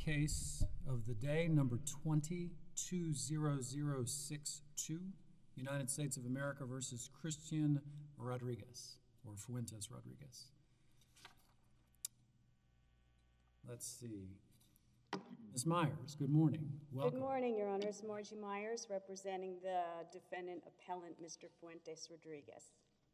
case of the day, number 20-20062, United States of America versus Christian Rodriguez, or Fuentes Rodriguez. Let's see. Ms. Myers, good morning. Welcome. Good morning, Your Honors. Margie Myers, representing the defendant appellant, Mr. Fuentes Rodriguez.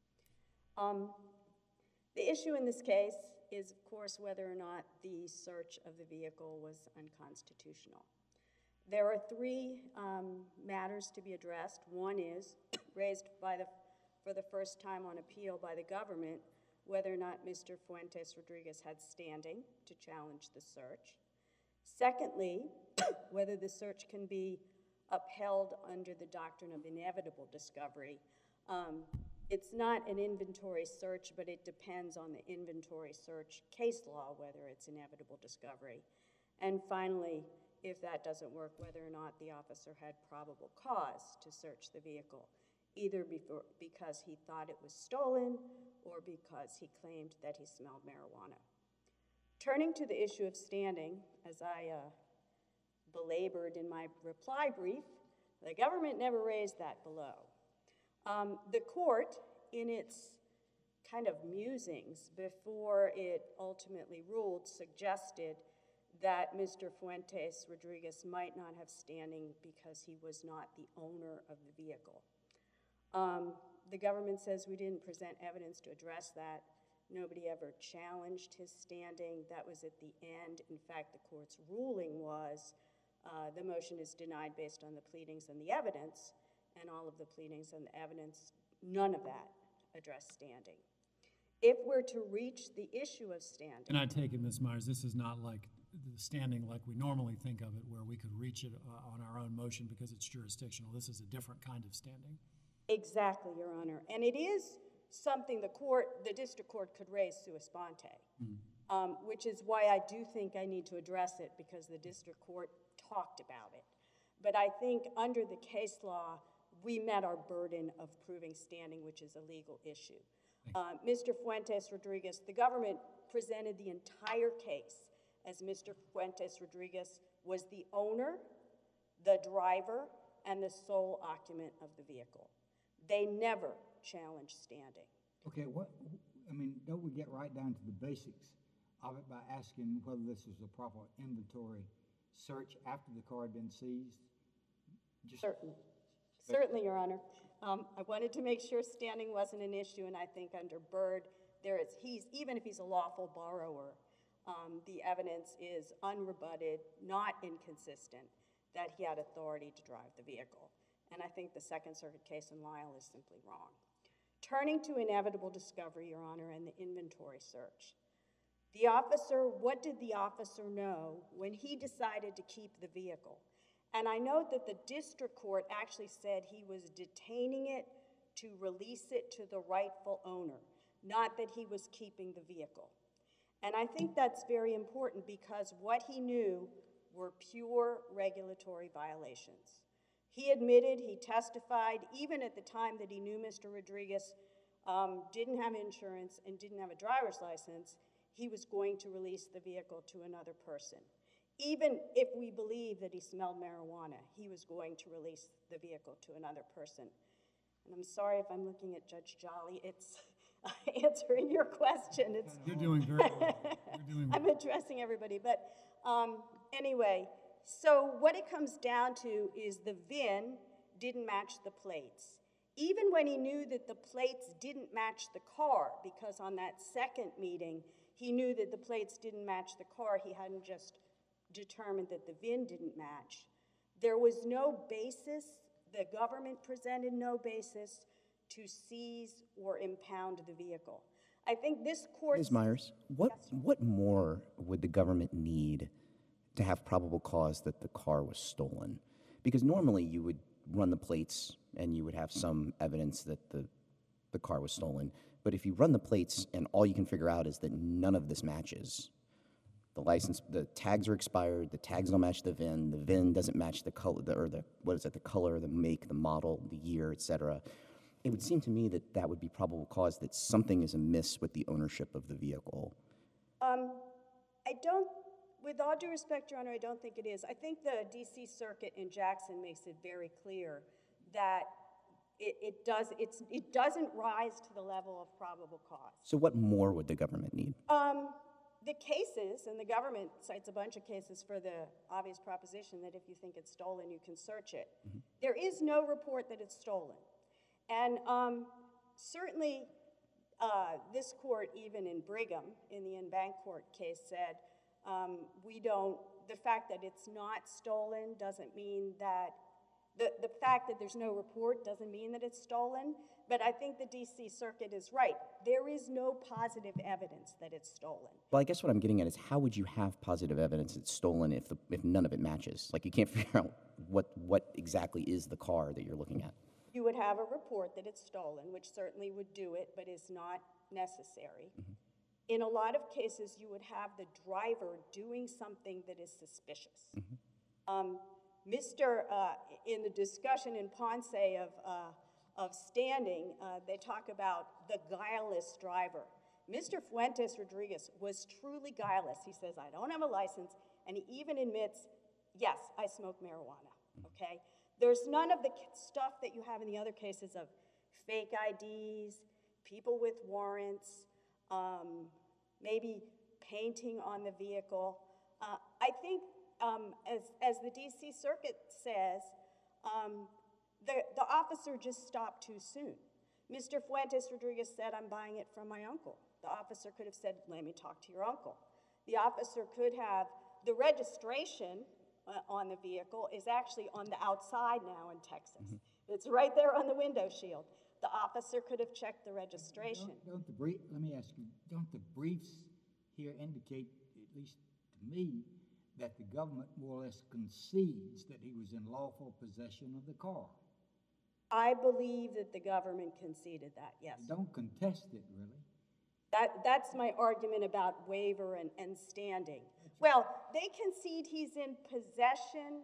The issue in this case is, of course, whether or not the search of the vehicle was unconstitutional. There are three matters to be addressed. One is raised for the first time on appeal by the government, whether or not Mr. Fuentes Rodriguez had standing to challenge the search. Secondly, whether the search can be upheld under the doctrine of inevitable discovery. It's not an inventory search, but it depends on the inventory search case law, whether it's inevitable discovery. And finally, if that doesn't work, whether or not the officer had probable cause to search the vehicle, either because he thought it was stolen or because he claimed that he smelled marijuana. Turning to the issue of standing, as I belabored in my reply brief, the government never raised that below. The court, in its kind of musings before it ultimately ruled, suggested that Mr. Fuentes Rodriguez might not have standing because he was not the owner of the vehicle. The government says we didn't present evidence to address that. Nobody ever challenged his standing. That was at the end. In fact, the court's ruling was the motion is denied based on the pleadings and the evidence, and all of the pleadings and the evidence, none of that addressed standing. If we're to reach the issue of standing— And I take it, Ms. Myers, this is not like the standing like we normally think of it, where we could reach it on our own motion because it's jurisdictional. This is a different kind of standing. Exactly, Your Honor. And it is something the district court could raise sua sponte, which is why I do think I need to address it, because the district court talked about it. But I think under the case law, we met our burden of proving standing, which is a legal issue. Mr. Fuentes Rodriguez, the government presented the entire case as Mr. Fuentes Rodriguez was the owner, the driver, and the sole occupant of the vehicle. They never challenged standing. Okay, don't we get right down to the basics of it by asking whether this was a proper inventory search after the car had been seized? Certainly, Your Honor. I wanted to make sure standing wasn't an issue, and I think under Byrd, even if he's a lawful borrower, the evidence is unrebutted, not inconsistent, that he had authority to drive the vehicle. And I think the Second Circuit case in Lyle is simply wrong. Turning to inevitable discovery, Your Honor, and the inventory search. What did the officer know when he decided to keep the vehicle? And I note that the district court actually said he was detaining it to release it to the rightful owner, not that he was keeping the vehicle. And I think that's very important because what he knew were pure regulatory violations. He admitted, he testified, even at the time that he knew Mr. Rodriguez didn't have insurance and didn't have a driver's license, he was going to release the vehicle to another person. Even if we believe that he smelled marijuana, he was going to release the vehicle to another person. And I'm sorry if I'm looking at Judge Jolly. It's answering your question. You're doing great. I'm addressing everybody. But anyway, so what it comes down to is the VIN didn't match the plates. Even when he knew that the plates didn't match the car, because on that second meeting, he knew that the plates didn't match the car, he hadn't just determined that the VIN didn't match. There was no basis, the government presented no basis to seize or impound the vehicle. I think this court— Ms. Myers, what more would the government need to have probable cause that the car was stolen? Because normally you would run the plates and you would have some evidence that the car was stolen. But if you run the plates and all you can figure out is that none of this matches, the tags are expired, the tags don't match the VIN doesn't match the color, the color, the make, the model, the year, etc. It would seem to me that that would be probable cause that something is amiss with the ownership of the vehicle. I don't With all due respect, Your Honor, I don't think it is. I think the D.C. Circuit in Jackson makes it very clear that it doesn't rise to the level of probable cause. So what more would the government need? The cases, and the government cites a bunch of cases for the obvious proposition that if you think it's stolen, you can search it. There is no report that it's stolen. And certainly, this court, even in Brigham, in the in-bank court case, said, the fact that it's not stolen doesn't mean that, the fact that there's no report doesn't mean that it's stolen, but I think the D.C. Circuit is right. There is no positive evidence that it's stolen. Well, I guess what I'm getting at is how would you have positive evidence it's stolen if none of it matches? Like you can't figure out what exactly is the car that you're looking at. You would have a report that it's stolen, which certainly would do it, but is not necessary. In a lot of cases, you would have the driver doing something that is suspicious. In the discussion in Ponce of standing, they talk about the guileless driver. Mr. Fuentes Rodriguez was truly guileless. He says, I don't have a license, and he even admits, yes, I smoke marijuana, okay? There's none of the stuff that you have in the other cases of fake IDs, people with warrants, maybe painting on the vehicle. I think, as the D.C. Circuit says, the officer just stopped too soon. Mr. Fuentes Rodriguez said, I'm buying it from my uncle. The officer could have said, let me talk to your uncle. The officer could have, the registration on the vehicle is actually on the outside now in Texas. It's right there on the window shield. The officer could have checked the registration. Let me ask you, don't the briefs here indicate, at least to me, that the government more or less concedes that he was in lawful possession of the car? I believe that the government conceded that, yes. They don't contest it, really. That's my argument about waiver and standing. Well, they concede he's in possession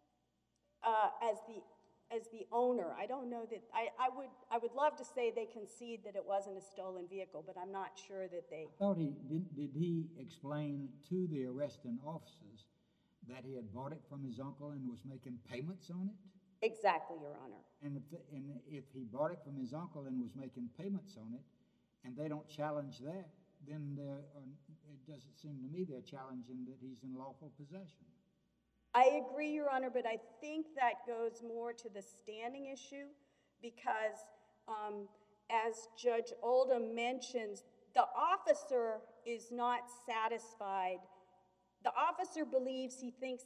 as the owner. I don't know that, I would love to say they concede that it wasn't a stolen vehicle, but I'm not sure that they. I thought did he explain to the arresting officers that he had bought it from his uncle and was making payments on it? Exactly, Your Honor. And if he bought it from his uncle and was making payments on it, and they don't challenge that, then it doesn't seem to me they're challenging that he's in lawful possession. I agree, Your Honor, but I think that goes more to the standing issue because, as Judge Oldham mentions, the officer is not satisfied. The officer believes he thinks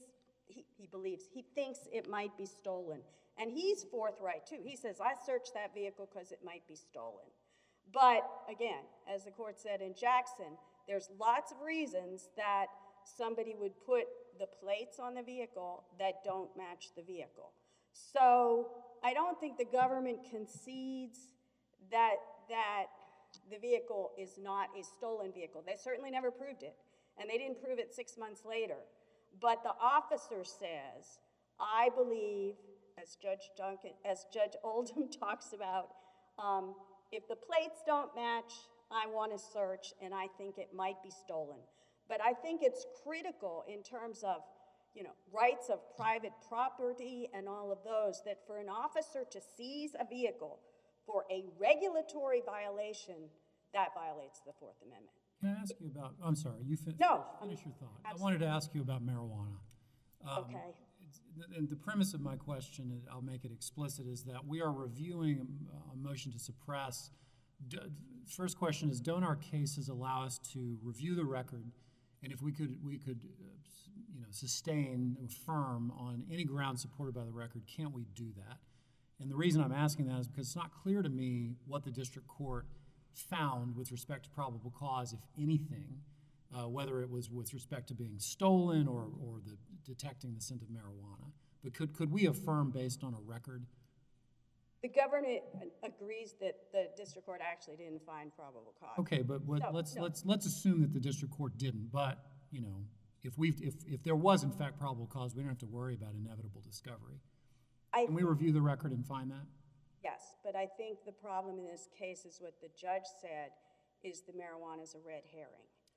it might be stolen. And he's forthright, too. He says, I searched that vehicle because it might be stolen. But, again, as the court said in Jackson, there's lots of reasons that somebody would put the plates on the vehicle that don't match the vehicle. So I don't think the government concedes that the vehicle is not a stolen vehicle. They certainly never proved it, and they didn't prove it 6 months later. But the officer says, I believe, as Judge Oldham talks about, if the plates don't match, I want to search, and I think it might be stolen. But I think it's critical in terms of, rights of private property and all of those, that for an officer to seize a vehicle for a regulatory violation, that violates the Fourth Amendment. Can I ask you about, I'm sorry, finish your thought. Absolutely. I wanted to ask you about marijuana. Okay. And the premise of my question, and I'll make it explicit, is that we are reviewing a motion to suppress. First question is, don't our cases allow us to review the record, and if we could sustain, affirm on any ground supported by the record, can't we do that? And the reason I'm asking that is because it's not clear to me what the district court found with respect to probable cause, if anything, whether it was with respect to being stolen or the detecting the scent of marijuana. But could we affirm based on a record? The government agrees that the district court actually didn't find probable cause. Okay, but let's assume that the district court didn't. But if there was in fact probable cause, we don't have to worry about inevitable discovery. Can we review the record and find that? Yes, but I think the problem in this case is what the judge said is the marijuana is a red herring.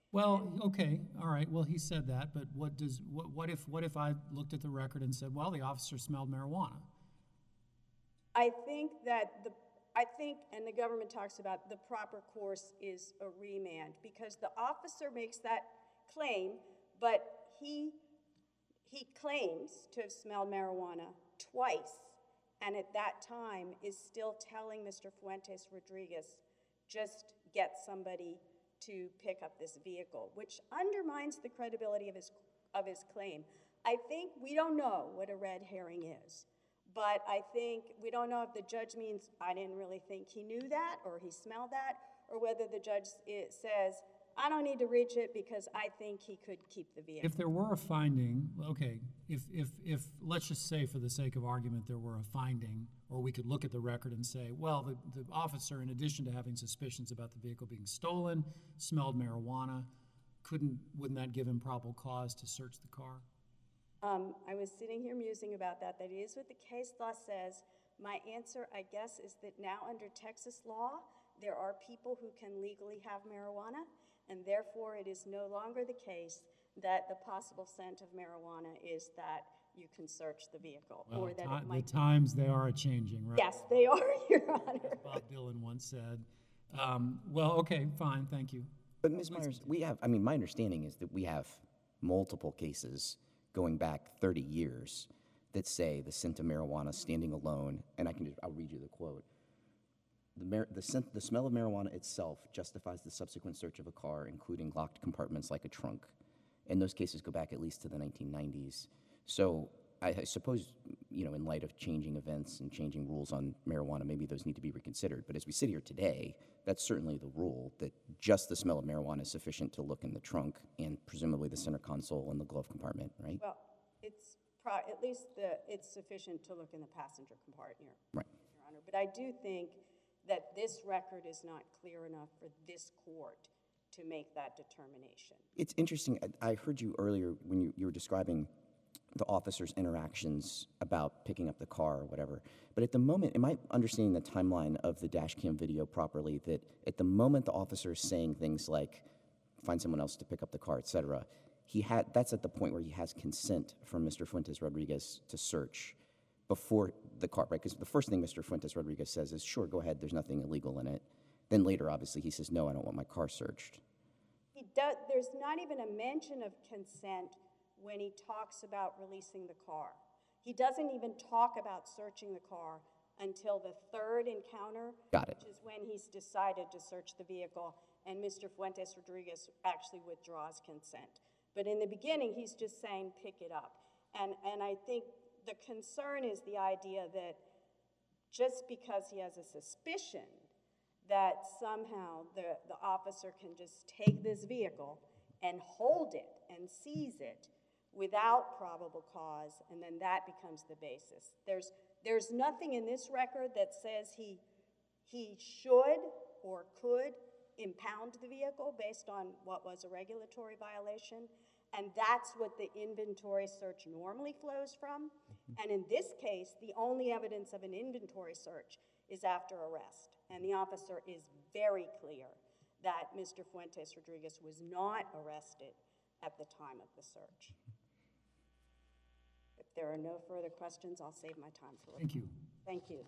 Well, okay, all right, well, he said that, but what if I looked at the record and said, well, the officer smelled marijuana? I think that and the government talks about the proper course is a remand, because the officer makes that claim, but he claims to have smelled marijuana twice, and at that time is still telling Mr. Fuentes Rodriguez, just get somebody to pick up this vehicle, which undermines the credibility of his claim. I think we don't know what a red herring is, but I think we don't know if the judge means I didn't really think he knew that or he smelled that, or whether the judge says I don't need to reach it because I think he could keep the vehicle. If there were a finding, okay, if let's just say for the sake of argument there were a finding, or we could look at the record and say, well, the officer, in addition to having suspicions about the vehicle being stolen, smelled marijuana, wouldn't that give him probable cause to search the car? I was sitting here musing about that. That is what the case law says. My answer, I guess, is that now under Texas law, there are people who can legally have marijuana, and therefore it is no longer the case that the possible scent of marijuana is that you can search the vehicle, Well, or that it might. the times they are a-changing, right? Yes, they are, Your Honor. As Bob Dylan once said. Well, okay, fine, thank you. But Ms. Myers, my understanding is that we have multiple cases going back 30 years that say the scent of marijuana standing alone, and I'll read you the quote. The smell of marijuana itself justifies the subsequent search of a car, including locked compartments like a trunk. And those cases go back at least to the 1990s. So I suppose, in light of changing events and changing rules on marijuana, maybe those need to be reconsidered. But as we sit here today, that's certainly the rule, that just the smell of marijuana is sufficient to look in the trunk and presumably the center console and the glove compartment, right? Well, it's it's sufficient to look in the passenger compartment, Right. Your Honor. But I do think that this record is not clear enough for this court to make that determination. It's interesting. I heard you earlier when you were describing the officer's interactions about picking up the car or whatever. But at the moment, am I understanding the timeline of the dash cam video properly, that at the moment the officer is saying things like, find someone else to pick up the car, et cetera, that's at the point where he has consent from Mr. Fuentes Rodriguez to search before the car, right? Because the first thing Mr. Fuentes Rodriguez says is, sure, go ahead, there's nothing illegal in it. Then later, obviously, he says, no, I don't want my car searched. There's not even a mention of consent when he talks about releasing the car. He doesn't even talk about searching the car until the third encounter, Got it. which is when he's decided to search the vehicle, and Mr. Fuentes Rodriguez actually withdraws consent. But in the beginning, he's just saying, pick it up. And I think the concern is the idea that just because he has a suspicion that somehow the officer can just take this vehicle and hold it and seize it without probable cause, and then that becomes the basis. There's nothing in this record that says he should or could impound the vehicle based on what was a regulatory violation, and that's what the inventory search normally flows from. And in this case, the only evidence of an inventory search is after arrest, and the officer is very clear that Mr. Fuentes Rodriguez was not arrested at the time of the search. If there are no further questions, I'll save my time for later. Thank you. Thank you.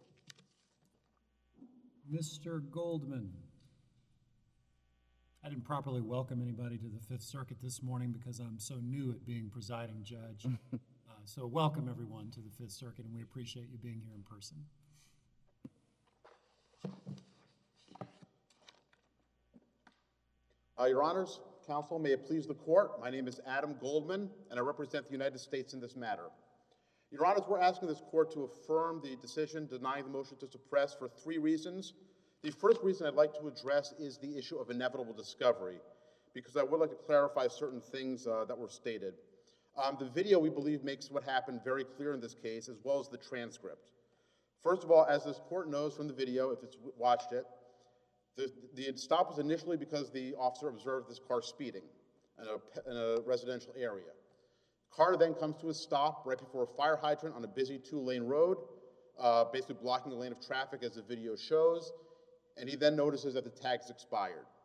Mr. Goldman. I didn't properly welcome anybody to the Fifth Circuit this morning because I'm so new at being presiding judge. So welcome, everyone, to the Fifth Circuit, and we appreciate you being here in person. Your Honors, Counsel, may it please the Court, my name is Adam Goldman, and I represent the United States in this matter. Your Honors, we're asking this Court to affirm the decision denying the motion to suppress for 3 reasons. The first reason I'd like to address is the issue of inevitable discovery, because I would like to clarify certain things that were stated. The video, we believe, makes what happened very clear in this case, as well as the transcript. First of all, as this Court knows from the video, if it's watched it, the stop was initially because the officer observed this car speeding in a residential area. The car then comes to a stop right before a fire hydrant on a busy 2-lane road, basically blocking the lane of traffic as the video shows, and he then notices that the tag's expired.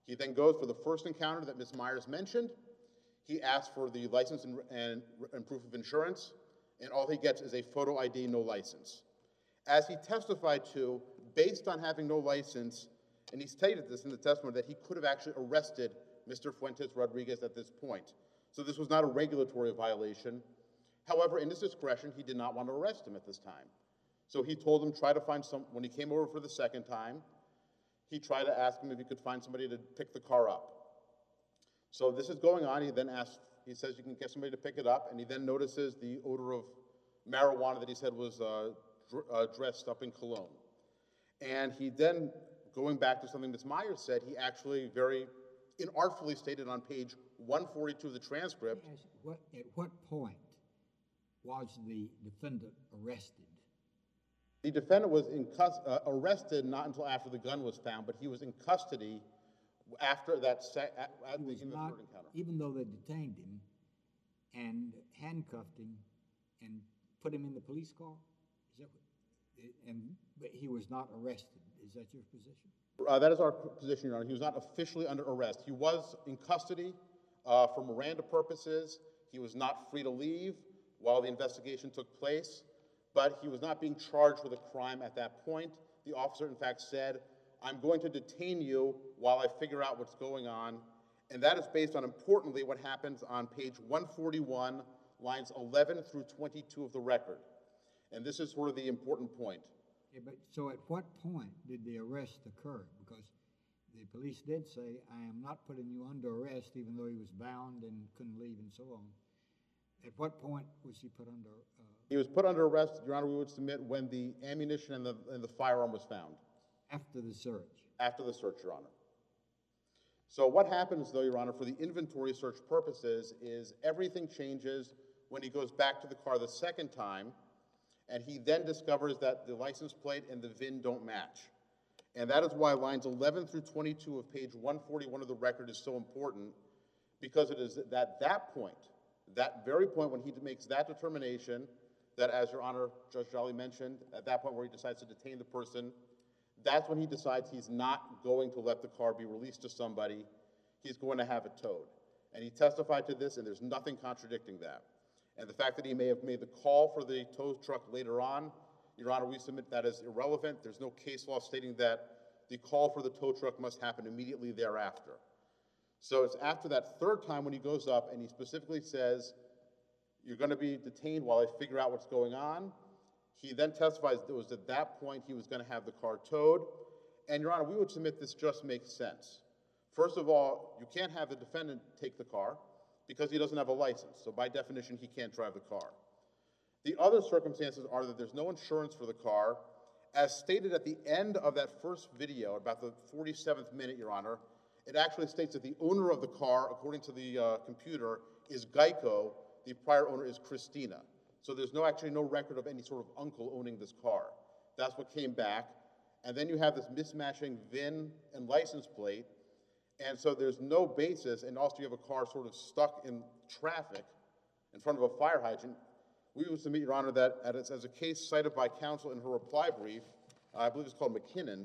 He then goes for the first encounter that Ms. Myers mentioned. He asks for the license and proof of insurance, and all he gets is a photo ID, no license. As he testified to, based on having no license, and he stated this in the testimony, that he could have actually arrested Mr. Fuentes Rodriguez at this point. So this was not a regulatory violation. However, in his discretion, he did not want to arrest him at this time. So he told him, try to find when he came over for the second time, he tried to ask him if he could find somebody to pick the car up. So this is going on. He then asks, he says you can get somebody to pick it up, and he then notices the odor of marijuana that he said was dressed up in cologne. And he then, going back to something Ms. Myers said, he actually very inartfully stated on page 142 of the transcript. At what point was the defendant arrested? The defendant was arrested not until after the gun was found, but he was in custody after that, at the beginning of the third encounter. Even though they detained him and handcuffed him and put him in the police car? Is that but he was not arrested. Is that your position? That is our position, Your Honor. He was not officially under arrest. He was in custody for Miranda purposes. He was not free to leave while the investigation took place, but he was not being charged with a crime at that point. The officer, in fact, said, I'm going to detain you while I figure out what's going on. And that is based on, importantly, what happens on page 141, lines 11 through 22 of the record. And this is sort of the important point. Yeah, but so at what point did the arrest occur? Because the police did say, I am not putting you under arrest, even though he was bound and couldn't leave and so on. At what point was he put under? He was put under arrest, Your Honor, we would submit, when the ammunition and the firearm was found. After the search? After the search, Your Honor. So what happens, though, Your Honor, for the inventory search purposes is everything changes when he goes back to the car the second time, and he then discovers that the license plate and the VIN don't match. And that is why lines 11 through 22 of page 141 of the record is so important, because it is at that point, that very point when he makes that determination, that as Your Honor, Judge Jolly mentioned, at that point where he decides to detain the person, that's when he decides he's not going to let the car be released to somebody. He's going to have it towed. And he testified to this, and there's nothing contradicting that. And the fact that he may have made the call for the tow truck later on, Your Honor, we submit that as irrelevant. There's no case law stating that the call for the tow truck must happen immediately thereafter. So it's after that third time when he goes up and he specifically says, you're going to be detained while I figure out what's going on. He then testifies that it was at that point he was going to have the car towed. And, Your Honor, we would submit this just makes sense. First of all, you can't have the defendant take the car because he doesn't have a license. So by definition, he can't drive the car. The other circumstances are that there's no insurance for the car. As stated at the end of that first video, about the 47th minute, Your Honor, it actually states that the owner of the car, according to the computer, is Geico. The prior owner is Christina. So there's actually no record of any sort of uncle owning this car. That's what came back. And then you have this mismatching VIN and license plate. And so there's no basis, and also you have a car sort of stuck in traffic in front of a fire hydrant. We would submit, Your Honor, that as a case cited by counsel in her reply brief, I believe it's called McKinnon,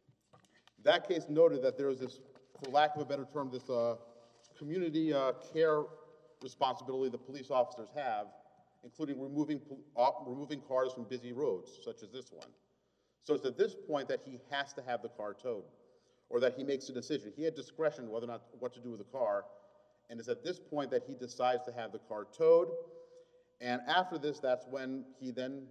that case noted that there is this, for lack of a better term, this community care responsibility that police officers have, including removing cars from busy roads, such as this one. So it's at this point that he has to have the car towed, or that he makes a decision. He had discretion whether or not what to do with the car, and it's at this point that he decides to have the car towed. And after this, that's when he then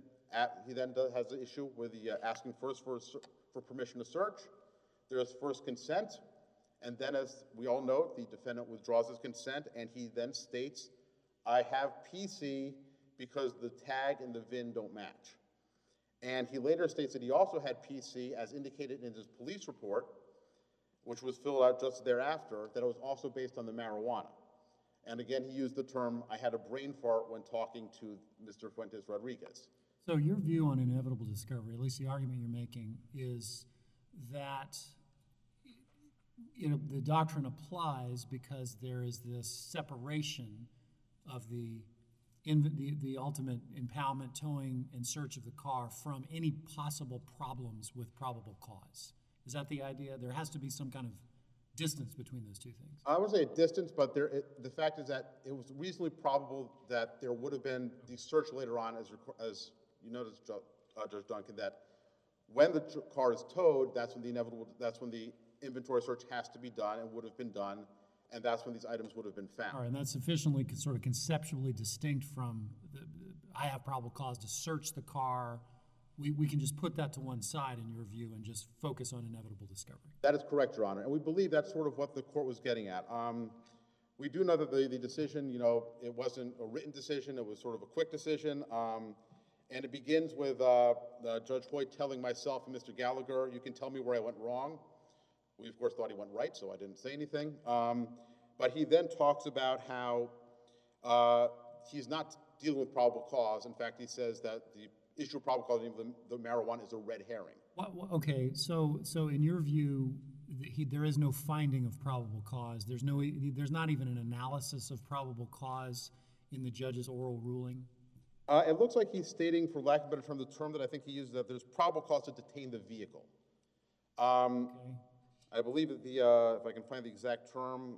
has the issue with the asking first for permission to search. There's first consent, and then, as we all know, the defendant withdraws his consent, and he then states, I have PC because the tag and the VIN don't match. And he later states that he also had PC, as indicated in his police report, which was filled out just thereafter, that it was also based on the marijuana. And again, he used the term, I had a brain fart when talking to Mr. Fuentes Rodriguez. So your view on inevitable discovery, at least the argument you're making, is that the doctrine applies because there is this separation of the ultimate impoundment, towing, and search of the car from any possible problems with probable cause. Is that the idea? There has to be some kind of distance between those two things. I would say a distance, but the fact is that it was reasonably probable that there would have been the search later on, as you noticed, Judge Duncan, that when the car is towed, that's when the inventory search has to be done and would have been done, and that's when these items would have been found. All right, and that's sufficiently sort of conceptually distinct from I have probable cause to search the car. We can just put that to one side in your view and just focus on inevitable discovery. That is correct, Your Honor, and we believe that's sort of what the court was getting at. We do know that the decision, it wasn't a written decision, it was sort of a quick decision, and it begins with Judge Hoyt telling myself and Mr. Gallagher, you can tell me where I went wrong. We, of course, thought he went right, so I didn't say anything. But he then talks about how he's not dealing with probable cause. In fact, he says that the issue of probable cause of the marijuana is a red herring. Okay, so in your view, there is no finding of probable cause. There's not even an analysis of probable cause in the judge's oral ruling? It looks like he's stating, for lack of a better term, the term that I think he used, that there's probable cause to detain the vehicle. Okay. I believe that if I can find the exact term,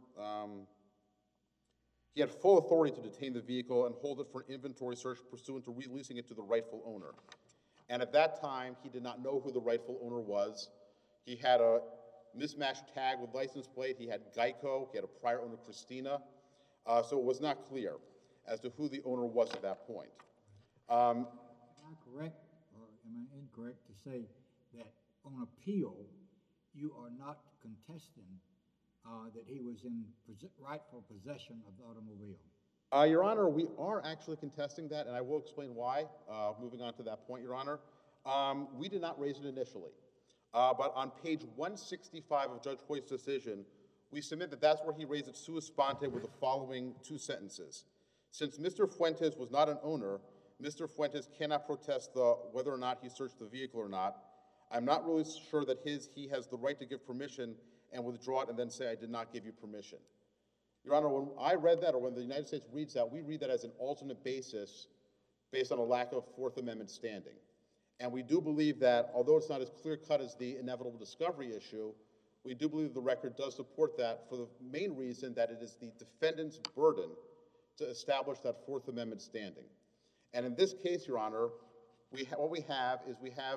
he had full authority to detain the vehicle and hold it for an inventory search pursuant to releasing it to the rightful owner. And at that time, he did not know who the rightful owner was. He had a mismatched tag with license plate. He had Geico. He had a prior owner, Christina. So it was not clear as to who the owner was at that point. Am I correct, or am I incorrect to say that on appeal, you are not contesting that he was in rightful possession of the automobile? Your Honor, we are actually contesting that, and I will explain why, moving on to that point, Your Honor. We did not raise it initially, but on page 165 of Judge Hoyt's decision, we submit that that's where he raised it sua sponte with the following two sentences. Since Mr. Fuentes was not an owner, Mr. Fuentes cannot protest whether or not he searched the vehicle or not. I'm not really sure that he has the right to give permission and withdraw it and then say, I did not give you permission. Your Honor, when I read that, or when the United States reads that, we read that as an alternate basis based on a lack of Fourth Amendment standing. And we do believe that, although it's not as clear-cut as the inevitable discovery issue, we do believe the record does support that for the main reason that it is the defendant's burden to establish that Fourth Amendment standing. And in this case, Your Honor, what we have is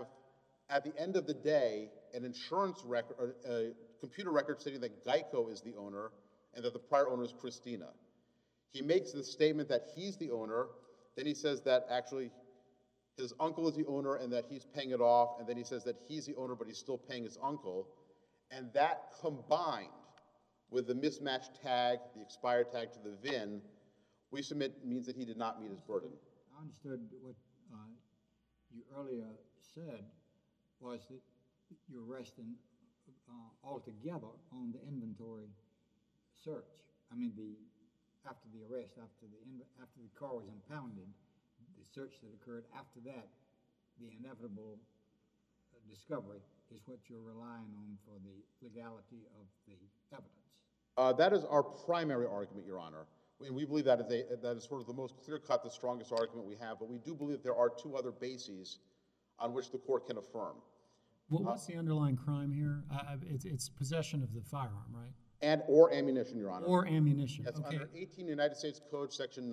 at the end of the day, an insurance record, or a computer record stating that Geico is the owner and that the prior owner is Christina. He makes the statement that he's the owner, then he says that actually his uncle is the owner and that he's paying it off, and then he says that he's the owner but he's still paying his uncle, and that combined with the mismatched tag, the expired tag to the VIN, we submit means that he did not meet his burden. I understood what you earlier said was that you're resting altogether on the inventory search. I mean, after the arrest, after the car was impounded, the search that occurred after that, the inevitable discovery is what you're relying on for the legality of the evidence. That is our primary argument, Your Honor. We believe that is sort of the most clear-cut, the strongest argument we have, but we do believe there are two other bases on which the court can affirm. What's the underlying crime here? It's possession of the firearm, right? Or ammunition, Your Honor. Or ammunition. Yes, Okay. under 18 United States Code, Section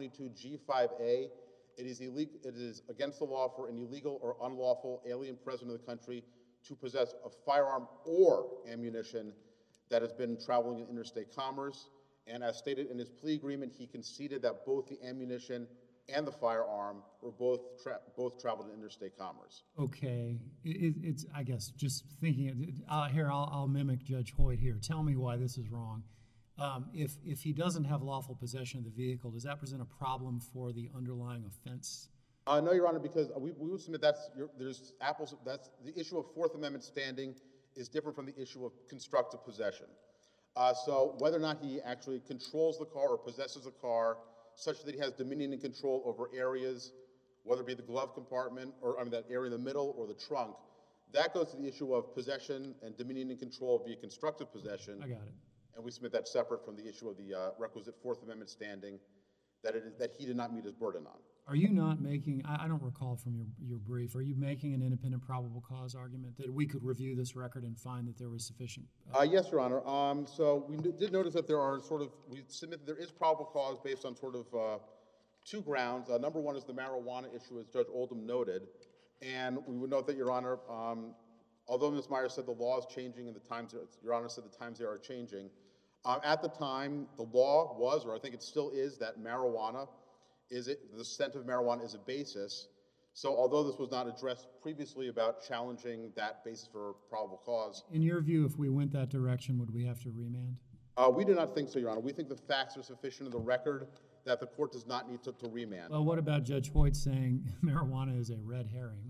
922G5A, it is against the law for an illegal or unlawful alien present in the country to possess a firearm or ammunition that has been traveling in interstate commerce. And as stated in his plea agreement, he conceded that both the ammunition and the firearm were both traveled in interstate commerce. Okay, it's I guess just thinking here. I'll mimic Judge Hoyt here. Tell me why this is wrong. If he doesn't have lawful possession of the vehicle, does that present a problem for the underlying offense? No, Your Honor, because we would submit that's the issue of Fourth Amendment standing is different from the issue of constructive possession. So whether or not he actually controls the car or possesses a car such that he has dominion and control over areas, whether it be the glove compartment or that area in the middle or the trunk, that goes to the issue of possession and dominion and control via constructive possession. I got it. And we submit that separate from the issue of the requisite Fourth Amendment standing that he did not meet his burden on. Are you not making, I don't recall from your brief, are you making an independent probable cause argument that we could review this record and find that there was sufficient? Yes, Your Honor. So we did notice that there are we submit that there is probable cause based on two grounds. Number one is the marijuana issue, as Judge Oldham noted. And we would note that, Your Honor, although Ms. Myers said the law is changing and Your Honor said the times there are changing, at the time, the law was, or I think it still is, that marijuana the scent of marijuana is a basis. So although this was not addressed previously about challenging that basis for probable cause. In your view, if we went that direction, would we have to remand? We do not think so, Your Honor. We think the facts are sufficient in the record that the court does not need to remand. Well, what about Judge Hoyt saying marijuana is a red herring?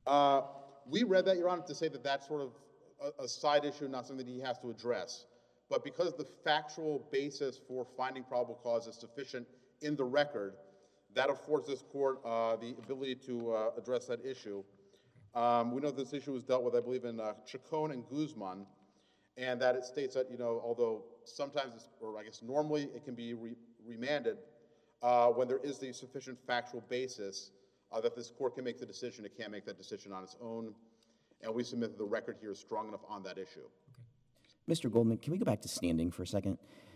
We read that, Your Honor, to say that that's sort of a side issue, not something that he has to address. But because the factual basis for finding probable cause is sufficient in the record, that affords this court the ability to address that issue. We know this issue was dealt with, I believe, in Chacon and Guzman, and that it states that, although sometimes, or I guess normally, it can be remanded when there is the sufficient factual basis that this court can make the decision. It can't make that decision on its own, and we submit that the record here is strong enough on that issue. Mr. Goldman, can we go back to standing for a second?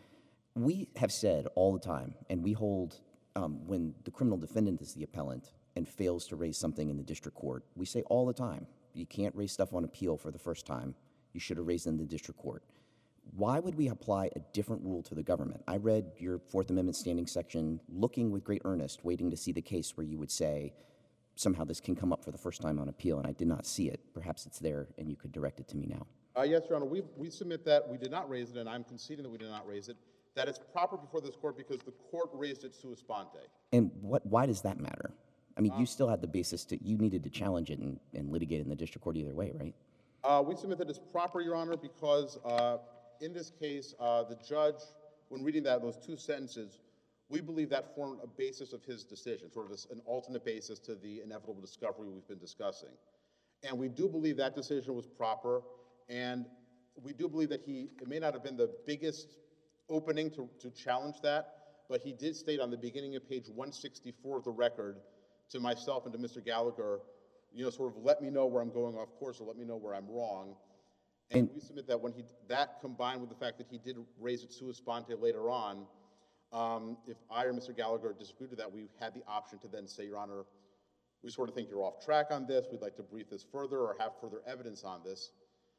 We have said all the time, and we hold when the criminal defendant is the appellant and fails to raise something in the district court, we say all the time, you can't raise stuff on appeal for the first time. You should have raised it in the district court. Why would we apply a different rule to the government? I read your Fourth Amendment standing section looking with great earnest, waiting to see the case where you would say, somehow this can come up for the first time on appeal, and I did not see it. Perhaps it's there, and you could direct it to me now. Yes, Your Honor, we submit that we did not raise it, and I'm conceding that we did not raise it, that it's proper before this court because the court raised it sua sponte. And why does that matter? I mean, you still had the basis you needed to challenge it and litigate it in the district court either way, right? We submit that it's proper, Your Honor, because in this case, the judge, when reading those two sentences, we believe that formed a basis of his decision, sort of an alternate basis to the inevitable discovery we've been discussing. And we do believe that decision was proper, and we do believe that it may not have been the biggest opening to challenge that, but he did state on the beginning of page 164 of the record to myself and to Mr. Gallagher, sort of let me know where I'm going off course or let me know where I'm wrong. And we submit that that combined with the fact that he did raise it sua sponte later on, if I or Mr. Gallagher disagreed with that, we had the option to then say, Your Honor, we sort of think you're off track on this. We'd like to brief this further or have further evidence on this.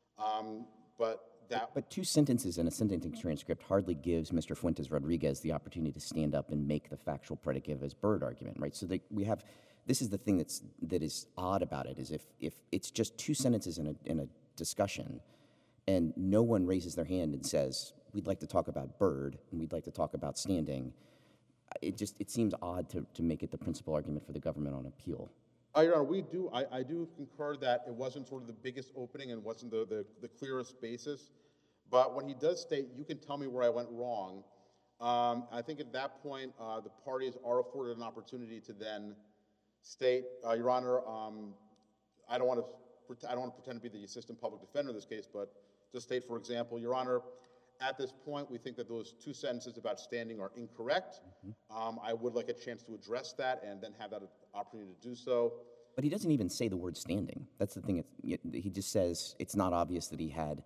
But two sentences in a sentencing transcript hardly gives Mr. Fuentes-Rodriguez the opportunity to stand up and make the factual predicate of his Byrd argument, right? So this is the thing that is odd about it, is if it's just two sentences in a discussion and no one raises their hand and says, we'd like to talk about Byrd and we'd like to talk about standing, it seems odd to make it the principal argument for the government on appeal. Your Honor, I do concur that it wasn't sort of the biggest opening and wasn't the clearest basis. But when he does state, you can tell me where I went wrong, I think at that point, the parties are afforded an opportunity to then state, Your Honor, I don't want to pretend to be the assistant public defender in this case, but to state, for example, Your Honor, at this point, we think that those two sentences about standing are incorrect. I would like a chance to address that and then have that opportunity to do so. But he doesn't even say the word standing. That's the thing. He just says it's not obvious that he had,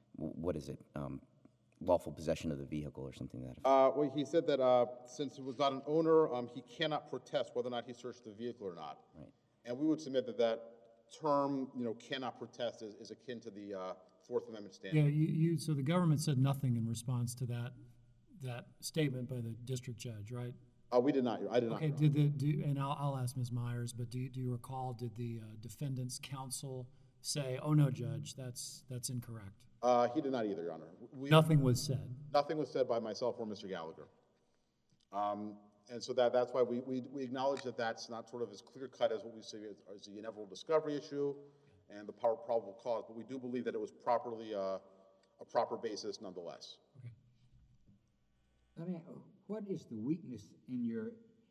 lawful possession of the vehicle or something like that. Well, he said that since it was not an owner, he cannot protest whether or not he searched the vehicle or not. Right. And we would submit that term, cannot protest is akin to the Fourth Amendment standard. Yeah, so the government said nothing in response to that statement by the district judge, right? We did not. I did not. Okay. And I'll ask Ms. Myers, but do you recall? Did the defendant's counsel say, "Oh no, Judge, that's incorrect"? He did not either, Your Honor. Nothing was said. Nothing was said by myself or Mr. Gallagher. And so that's why we acknowledge that that's not sort of as clear cut as what we see as the inevitable discovery issue and the probable cause, but we do believe that it was properly a proper basis nonetheless. Okay. I mean, what is the weakness in your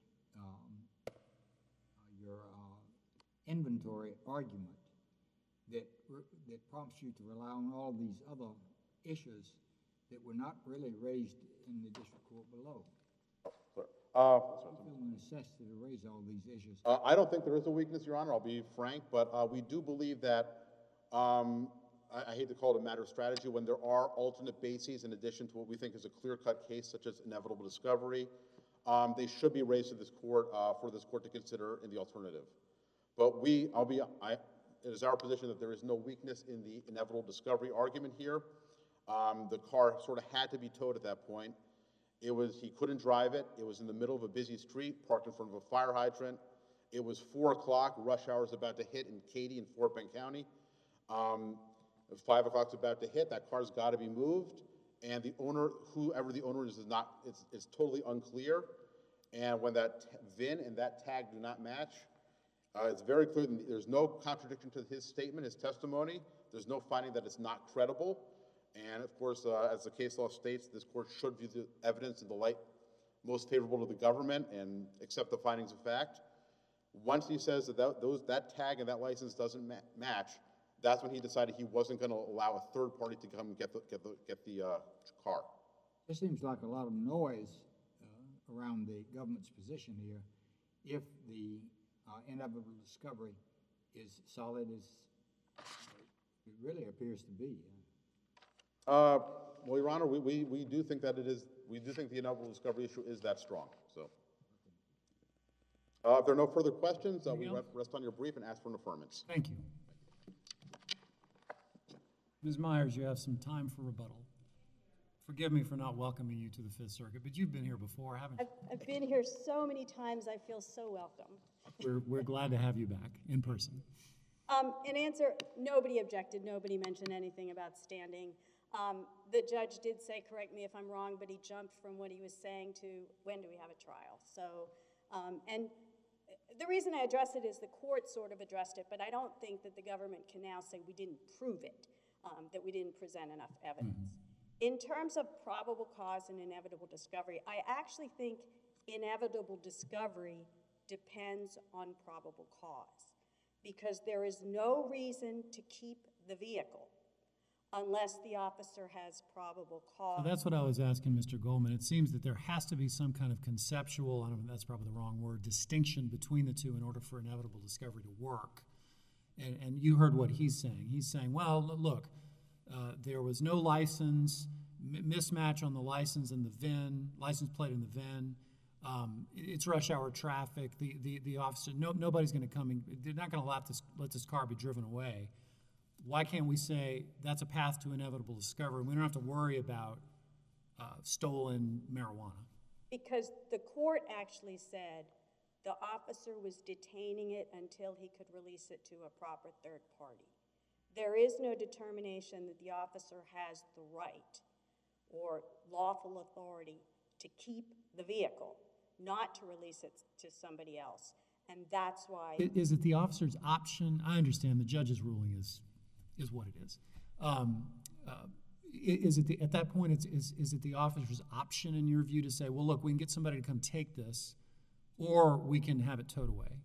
inventory argument that prompts you to rely on all these other issues that were not really raised in the district court below? Uh, I feel the necessity to raise all these issues. I don't think there is a weakness, Your Honor, I'll be frank, but we do believe that, I hate to call it a matter of strategy, when there are alternate bases in addition to what we think is a clear-cut case, such as inevitable discovery, they should be raised to this court, for this court to consider in the alternative. But it is our position that there is no weakness in the inevitable discovery argument here. The car sort of had to be towed at that point. He couldn't drive it. It was in the middle of a busy street, parked in front of a fire hydrant. It was 4 o'clock, rush hour is about to hit in Katy in Fort Bend County. 5 o'clock's about to hit, that car's gotta be moved, and the owner, whoever the owner is not, it's totally unclear. And when that VIN and that tag do not match, it's very clear that there's no contradiction to his statement, his testimony. There's no finding that it's not credible. And of course, as the case law states, this court should view the evidence in the light most favorable to the government and accept the findings of fact. Once he says that tag and that license doesn't match, that's when he decided he wasn't going to allow a third party to come get the car. There seems like a lot of noise around the government's position here. If the inevitable discovery is solid as it really appears to be. Well, Your Honor, we do think that it is. We do think the inevitable discovery issue is that strong. So, if there are no further questions, we rest on your brief and ask for an affirmance. Thank you. Ms. Myers, you have some time for rebuttal. Forgive me for not welcoming you to the Fifth Circuit, but you've been here before, haven't you? I've been here so many times, I feel so welcome. We're glad to have you back in person. In answer, nobody objected, nobody mentioned anything about standing. The judge did say, correct me if I'm wrong, but he jumped from what he was saying to when do we have a trial. So, and the reason I address it is the court sort of addressed it, but I don't think that the government can now say we didn't prove it, that we didn't present enough evidence. In terms of probable cause and inevitable discovery, I actually think inevitable discovery depends on probable cause, because there is no reason to keep the vehicle unless the officer has probable cause. So that's what I was asking Mr. Goldman. It seems that there has to be some kind of conceptual, I don't know, that's probably the wrong word, distinction between the two in order for inevitable discovery to work. And you heard what he's saying. He's saying, well, look, there was no license, mismatch on the license and the VIN, license plate and the VIN. It's rush hour traffic. The officer, nobody's going to come in. They're not going to let this car be driven away. Why can't we say that's a path to inevitable discovery? We don't have to worry about stolen marijuana. Because the court actually said the officer was detaining it until he could release it to a proper third party. There is no determination that the officer has the right or lawful authority to keep the vehicle, not to release it to somebody else. And that's why... Is it the officer's option? I understand the judge's ruling is what it is. Is it at that point, is it the officer's option in your view to say, well, look, we can get somebody to come take this, or we can have it towed away?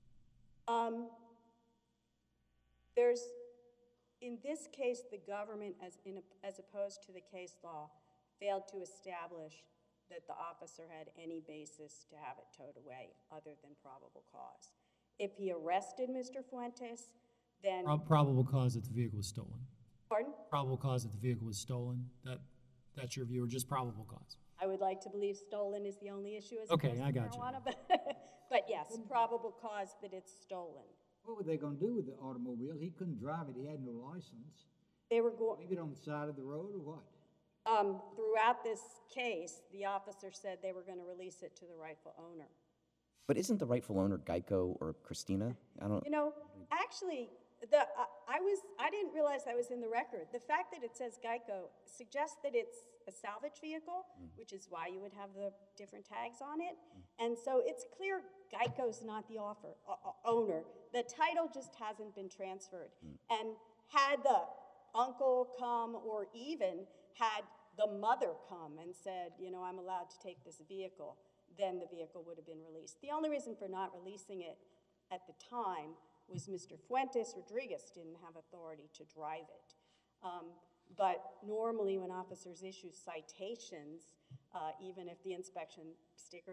In this case, the government, as opposed to the case law, failed to establish that the officer had any basis to have it towed away other than probable cause. If he arrested Mr. Fuentes, then... Probable cause that the vehicle was stolen. Pardon? Probable cause that the vehicle was stolen. That's your view, or just probable cause? I would like to believe stolen is the only issue as Okay, opposed I to got you. marijuana, but yes, probable cause that it's stolen. What were they going to do with the automobile? He couldn't drive it. He had no license. They were going... Leave it on the side of the road or what? Throughout this case, the officer said they were going to release it to the rightful owner. But isn't the rightful owner Geico or Christina? I don't. You know, actually, I didn't realize that was in the record. The fact that it says Geico suggests that it's a salvage vehicle, which is why you would have the different tags on it. And so it's clear Geico's not the owner. The title just hasn't been transferred. And had the uncle come, or even had the mother come and said, you know, I'm allowed to take this vehicle, then the vehicle would have been released. The only reason for not releasing it at the time was Mr. Fuentes Rodriguez didn't have authority to drive it. But normally when officers issue citations, even if the inspection stickers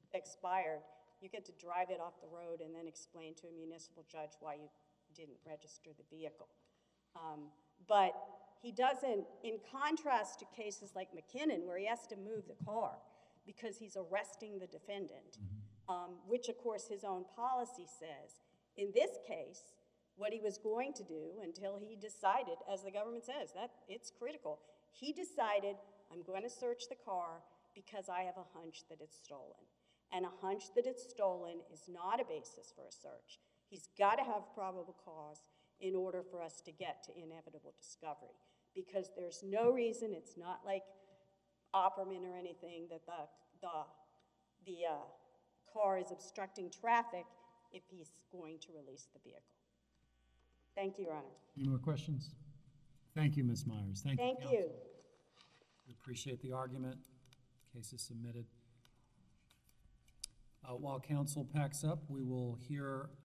expired, you get to drive it off the road and then explain to a municipal judge why you didn't register the vehicle. But he doesn't, in contrast to cases like McKinnon, where he has to move the car because he's arresting the defendant, which of course his own policy says. In this case, what he was going to do until he decided, as the government says, that it's critical, he decided, I'm going to search the car because I have a hunch that it's stolen. And a hunch that it's stolen is not a basis for a search. He's got to have probable cause in order for us to get to inevitable discovery, because there's no reason, it's not like Opperman or anything, that the car is obstructing traffic if he's going to release the vehicle. Thank you, Your Honor. Any more questions? Thank you, Ms. Myers. Thank you, Thank counsel. you. We appreciate the argument. Case is submitted. While counsel packs up, we will hear